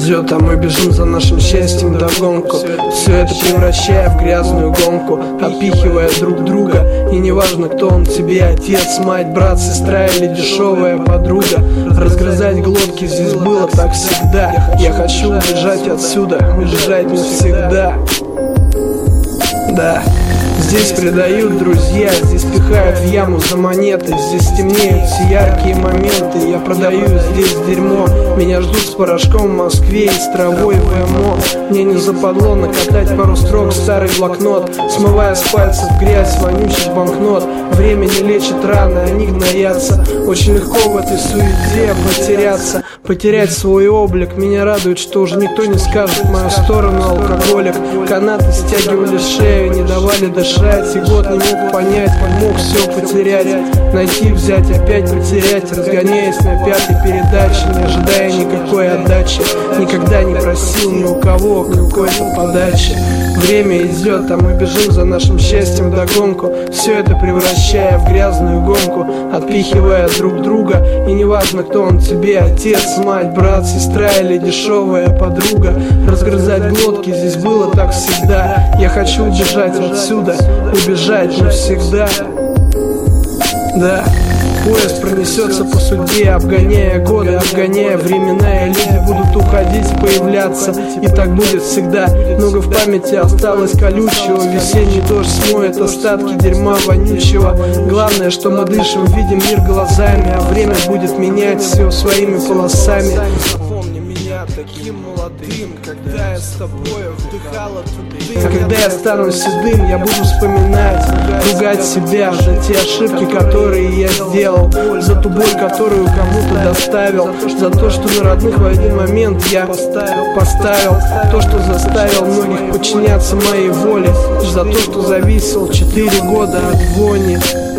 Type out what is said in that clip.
идет, а мы бежим за нашим счастьем вдогонку. Все это превращая в грязную гонку, отпихивая друг друга. И неважно, кто он тебе, отец, мать, брат, сестра или дешевая подруга. Разгрызать глотки здесь было так всегда. Я хочу убежать отсюда, убежать навсегда. Да. Здесь предают друзья, здесь пихают в яму за монеты. Здесь темнеют все яркие моменты. Я продаю здесь дерьмо. Меня ждут с порошком в Москве и с травой в МО. Мне не западло накатать пару строк в старый блокнот, смывая с пальцев грязь вонючих банкнот. Время не лечит раны, они гноятся. Очень легко в этой суете потеряться, потерять свой облик. Меня радует, что уже никто не скажет в мою сторону алкоголик. Канаты стягивали шею, не давали дышать. И год не мог понять, мог все потерять, найти, взять, опять потерять. Разгоняясь на пятой передаче, не ожидая никакой отдачи. Никогда не просил ни у кого какой-то подачи. Время идет, а мы бежим за нашим счастьем вдогонку. Все это превращая в грязную гонку, отпихивая друг друга. И неважно, кто он тебе, отец, мать, брат, сестра или дешевая подруга. Разгрызать глотки здесь было так всегда. Я хочу убежать отсюда, убежать навсегда. Да. Поезд пронесется по судьбе, обгоняя годы, обгоняя времена. И люди будут уходить, появляться, и так будет всегда. Много в памяти осталось колючего. Весенний дождь смоет остатки дерьма вонючего. Главное, что мы дышим, видим мир глазами, а время будет менять все своими полосами. Запомни меня таким молодым, когда я с тобой вдыхала туда. А когда я стану седым, я буду вспоминать, ругать себя за те ошибки, которые я сделал, за ту боль, которую кому-то доставил, за то, что на родных в один момент я поставил, то, что заставил многих подчиняться моей воле, за то, что зависел 4 года от вони.